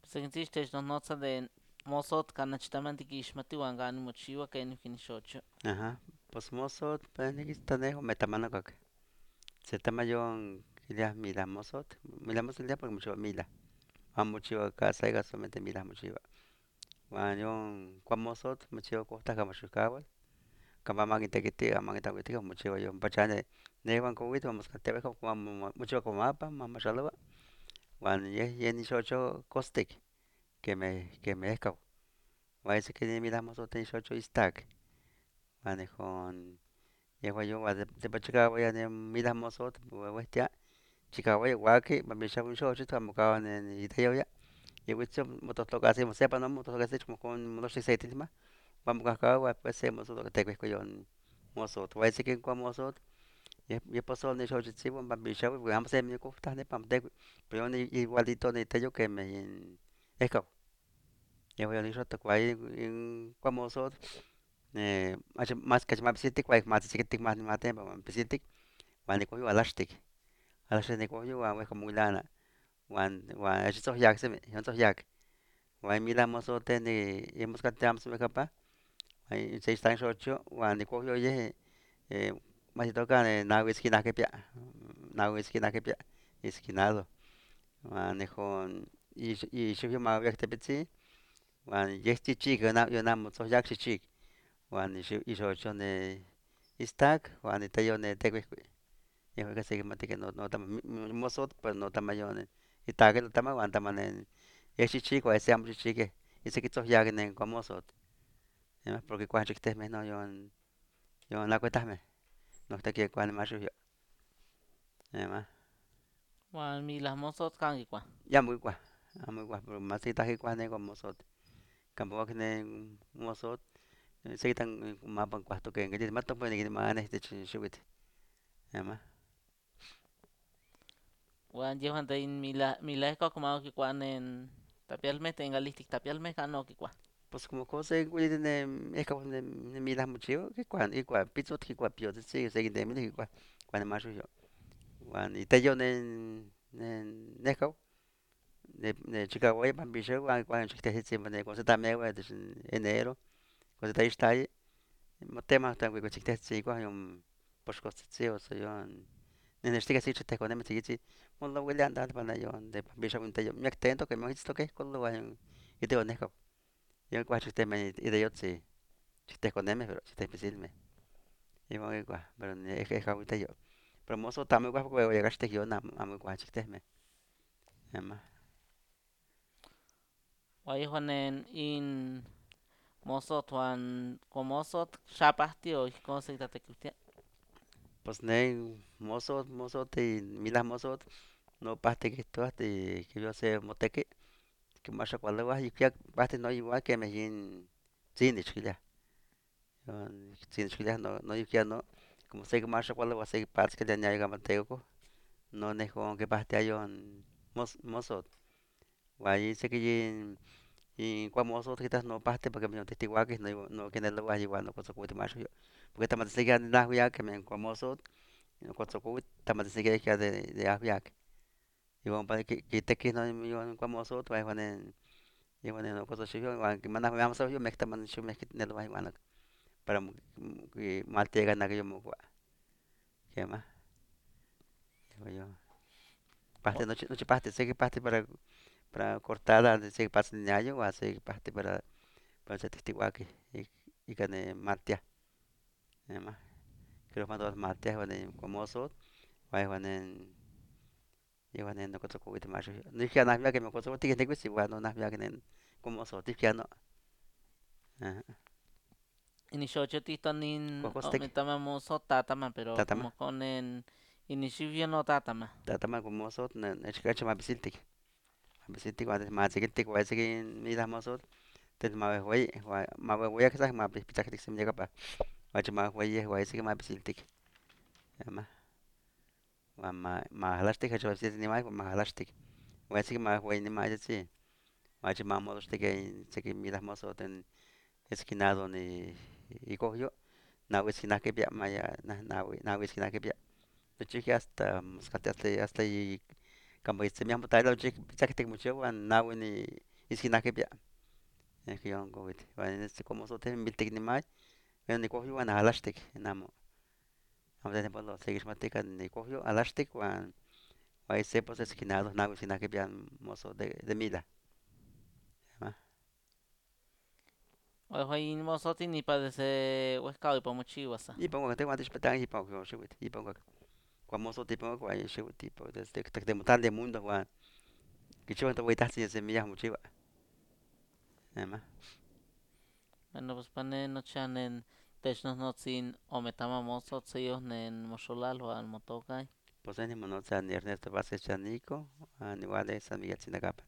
Sekintix no notza de mosot kanachtaman tikixmatiwan gani mochiwa ken kinixocho. Ajá. Pues mosot, pues nikistanejo metamanokak. Se tamayon kilia mila mosot. Mila mosot ya porque mucho mila. Amuchiwa casa y solamente mila muchiwa. Wayon kwa mosot muchiwa costa kama shukawal. Kama mangin tekiti, mangin tawiti kama muchiwa yon pachane. Newan kowit vamos katebe como muchiwa como mapa, mama shalwa. Wan ye ni shocho kostik que me escau. Wa ese que mila mosot ni shocho istak. Manejon yewa yo wa de pachika wa ne mila mosot wa westia. Chika wa wake mamisha un shocho tamukawan en itayo ya. Y wicho mototoka se mo sepa no mototoka se como con motoshi se titima. Vamos acá wa pues se moto que te cuesco yon mosot. Wa ese que kwa mosot. Ye pasó ni shocho tsibo mamisha wa vamos se mi ko tane pam te. Pero ni igualito ni tayo que me en escau. Yewa yo ni shoto kwa kwa mosot. Mas que más pisitik wa más chiquitik más mate pisitik. Wan ni ko yo alashtik. Alashtik ni ko yo wa como lana. Wan es so yak se me. Yon so yak. Wan mila mosot ni hemos catamos me capa. Ay se está en ocho wan ni ko yo ye mas toca na whisky na que pia. Na whisky na que pia. Esquinado. Wan ni con y yo ma vek te pitsi. Wan ye chichi que na yo na mo so yak chichi. Wan y ocho ne istak wan ni tayo ne te yo que se mate que no tama mosot pues no tama yo ne. Y tague no tama wan tama ne. Ye chichi ko ese am chichi que. Y se quitó ya que ne con mosot. Porque cuando chiquites me no yo na cuentas no te quiere cuál más yo además Wan mi las mosot kangi kwa. ya muy guay pero más si estás cuál ne como sot campo que ne como sot se quitan más pan cuarto que más topo ni que más este chubit además Wan yehan de in mila eko como ki kwan en tapialme tenga listik tapialme kano ki kwa. pues como cosa güey ne es como ne mira mucho que cuál y cuál pizza que cuál pio se se que me que cuál más yo cuál y te yo ne cao de Chicago y pan bicho cuál chiquites siempre ne cosa también güey de enero cosa está ahí mo tema tan we chikte si ko yung posko si o so yon ne stiga si chite ko ne meti si mo lo wele anda pa na yon de bisha un tayo mek tento que mo histo que ko lo wa yung ite o ne ko yon kwa chite me ide yot si chite ko ne me pero chite pisil me y mo kwa pero ne es que ha wita yo pero mo so tamu kwa ko ya gaste yo na amu kwa chite me ama Wa yehan en in mosot wan komosot shapasti o ikon se tate kutia. pues ne mozo te mila mozo no paste que esto que yo sé moteque que más cuando vas y que paste no igual que me yin sin dichila sin dichila no yo que no como sé que más cuando vas a ir partes que le añade manteigo no ne con que paste ayon mozo guay sé que yin y cuando mozo que estás no paste porque me no te igual que no que no lo vas igual no cosa que más yo porque también sé que na ya que me como mozo no cosa que también sé que de ya 이번 번에 기타키 너 이번 과모서 또 이번에 이번에 너 cosa shuyo wan que mana vamos a yo me está man shu me kit nelo wan para que mate gana que yo mo kwa que más yo parte noche parte sé que parte para cortada sé que parte de año o sé que parte para ese testigo que y que ne matia más que los mandos matia wan como so wan iwan no cosa ko ite más no es que na que me cosa que te que si wan no na que como so ti que no Inishocho tito nin o Cuajostec, metama mosot tatama pero tatama, como con en inishivio no tatama. tatama como mosot, na chikacha ma bisiltik wa ma sikintik wa sikin mila mosot, tet ma we ka ma pichaktik sim llega pa, wa ma we wa sikin ma bisiltik, ma ma halastik ha bisiltik ni ma halastik, wa sikin ma we ni ma jatsi, wa ma modos tik sikin mila mosot en esquinado ni y cogió, na we sikin que pia ma ya na we sikin que pia, de chiki hasta y como dice mi amo, tal vez pichaktik mucho, wa na we ni iskinakipia. Yon kowit. Wan este como sote miltik ni mai. Wen ni kohyo wan alastik namo. Amte polo seguir matika ni kohyo alastik wan wa sepos eskinado nago iskinakipia mozo de mila. Oye, mosoti ni padece huescado y pamuchiwasa. Y pongo que tengo antes petang y pongo shewit. Y pongo kwa mozo tipo kwa shewit tipo desde que te mutan de mundo wan. Que chuan to waitas y semillas muchiva. Ema. Bueno, pues pane no chanen technos no sin o metama mosot sellos nen mosholal o al motokai. Pues ánimo no San Ernesto Vázquez Chanico, igual de San Miguel Sinacapa.